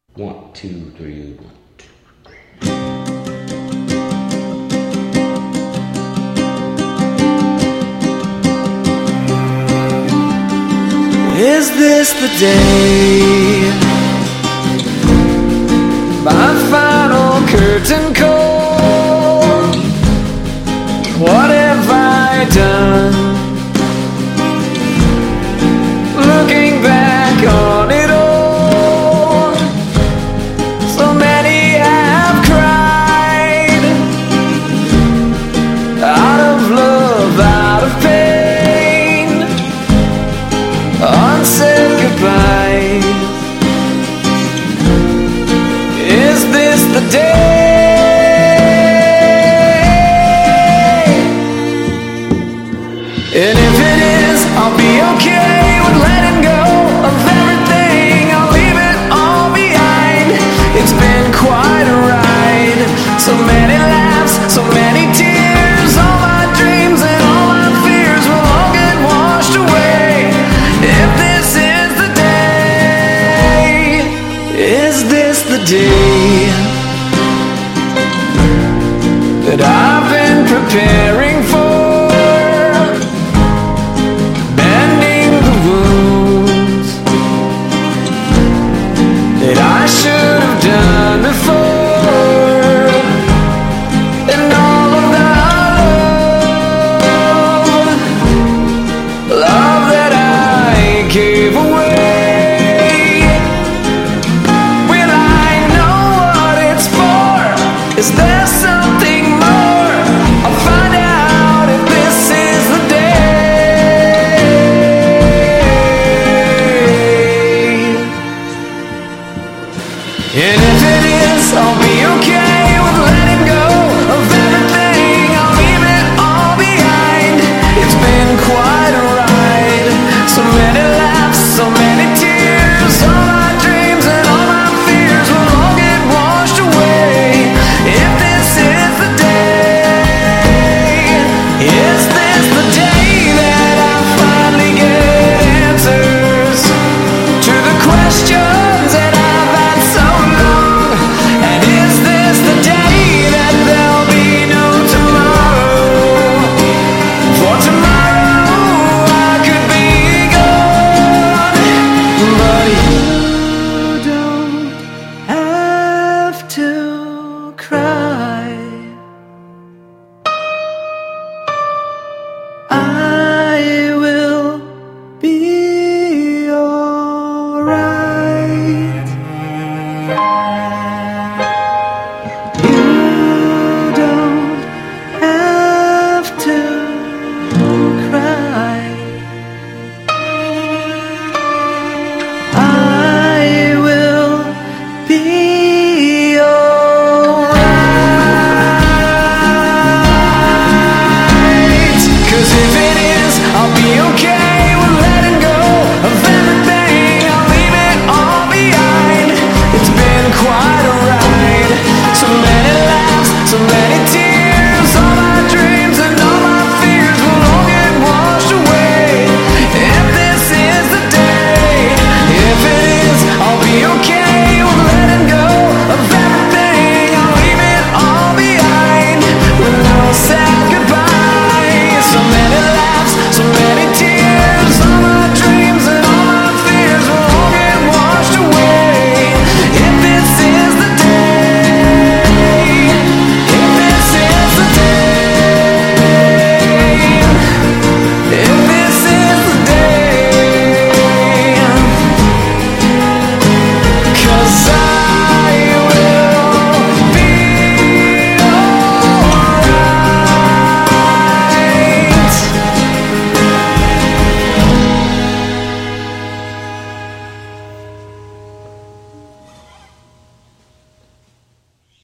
One, two, three, one. Is this the day? My final curtain call. What have I done? Looking back on it all, so many have cried, out of love, out of pain, unsaid goodbyes. Is this the day? And if it is, I'll be okay with letting go of everything. I'll leave it all behind. It's been quite a ride. So many laughs, so many tears. All my dreams and all my fears will all get washed away. If this is the day, is this the day that I've been preparing for? I should have done before, and all of the love that I gave away. Will I know what it's for? Is there something more? I'll find out if this is the day. And if it is, I'll be okay with letting go of everything. I'll leave it all behind. It's been quite a ride. So many laughs, so many tears. All my dreams and all my fears will all get washed away. If this is the day, is this the day that I finally get answers to the questions that I've had so long? And is this the day that there'll be no tomorrow? For tomorrow I could be gone, but you don't have to cry. I will be alright. You don't have to cry. I will be alright. 'Cause if it is, I'll be okay with letting go of everything. I'll leave it all behind. It's been quite a ride. So many laughs, so many